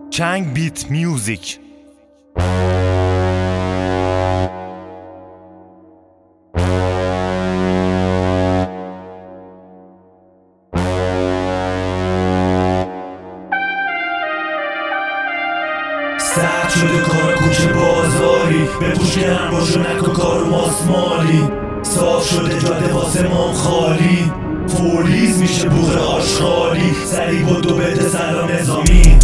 چنگ بیت میوزیک. سرد شده کار کوچه بازاری، بپوش گرم باشو نکن کارو ماسمالی. صاف شده جاده واسه ما خالی، فوریز میشه بوغ آشغالی. سری بود و بده سلام نظامی.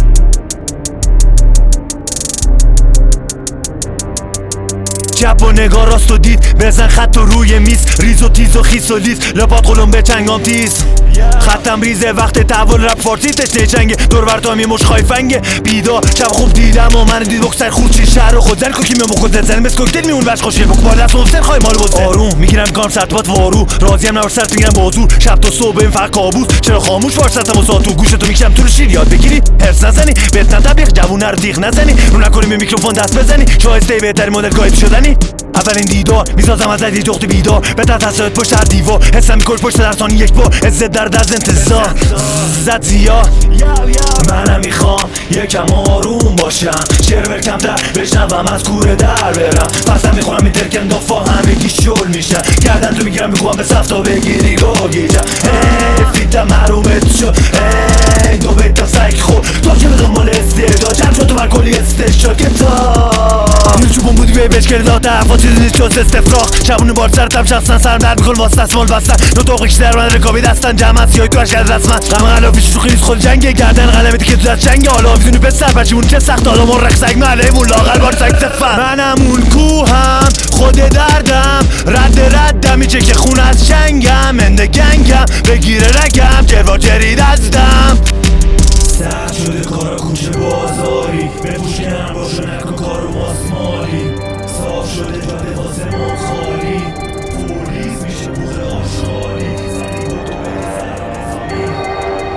چپ و نگاه راست و دید، بزن خط و روی میز. ریز و تیز و خیس و لیز، لپات قلم به چنگام تیز. خطم ریزه وقت تحول رپ فارسی تشنه چنگه. دور ورتام یه مش خایفنگه بیدار شب خوب دیدم و من دید بکسر خورچی شهر خود زن کوکی میام بخود زن مثل کوکتل میون بش خوشه بک با دست مفتر خواهی مال بزن. آروم میگیرم گام سرطبات وارو، راضیم نباش سرت میگیرم بازور. شب تا صبح این فقط کابوس، چرا خاموش باش سرتم و ساعت و گوشتو میکشم تو رو شیر یاد بگیری. حرص نزنی بهت نتبیق جوونه رو تیغ نزنی. رو نکنی به میکروفون دست بزنی، شایسته بهترین مدل گاید شدنی. اولین دیدار میسازم از یه جخت بیدار، به تصاعد پشت هر دیوار. حسم میکنی پشت در ثانی یک بار، عزت درد از انتظار زد زیاد. منم میخوام یکم آروم باشم، شعر کمتر بشنوم از کوره در برم. پسم میخورم این ترکن دافا همگی شل میشن، گردن تو میگیرم میخوام به صف تا بگیری گاگیجم. فیتم محرومت شد دو بیتم سگ خور، تا که به دنبال استعداد جمع شد تو بر کلی استشاد کتاب. یه چوبون بودی به بشکل داد دفعا چیزی نیست جز استفراغ. شبونه بار سرتم شخصا سرم درد میکن واسه دستمال بستن. نطاقش در من رکابی دستن جمع سیاهی تو اشکال رسمن. غم غلافیش تو خیلیز خود جنگه، گردن قلمتی که تو دست جنگه. حالا آفیزونی پسر بچیمون چه سخت، حالا مرق سگ معلمون لاغر بار سگ تفن. منم اون کوهم خود دردم، ردم میچه که خون از چنگم. انده گنگم بگیره رگم جوار جرید از دم. سرد شده کارا کوچه بازاری، بپوش گرم باشو نکن کارو ماسمالی. صاف شده جاده واسه ما خالی، فوریز میشه بوغ آشغالی. سری بود و بده سلام نظامی.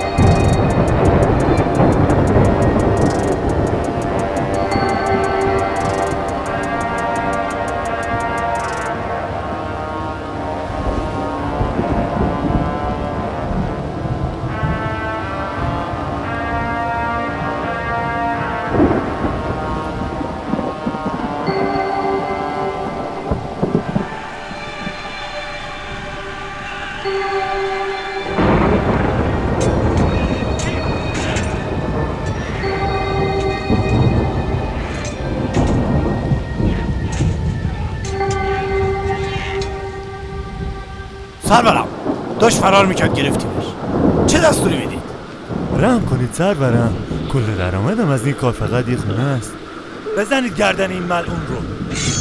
سرورم داشت فرار میکرد گرفتیمش، چه دستوری میدید؟ رحم کنید سرورم، کل درآمدم از این کار فقط یه خونه است. بزنید گردن این ملعون رو.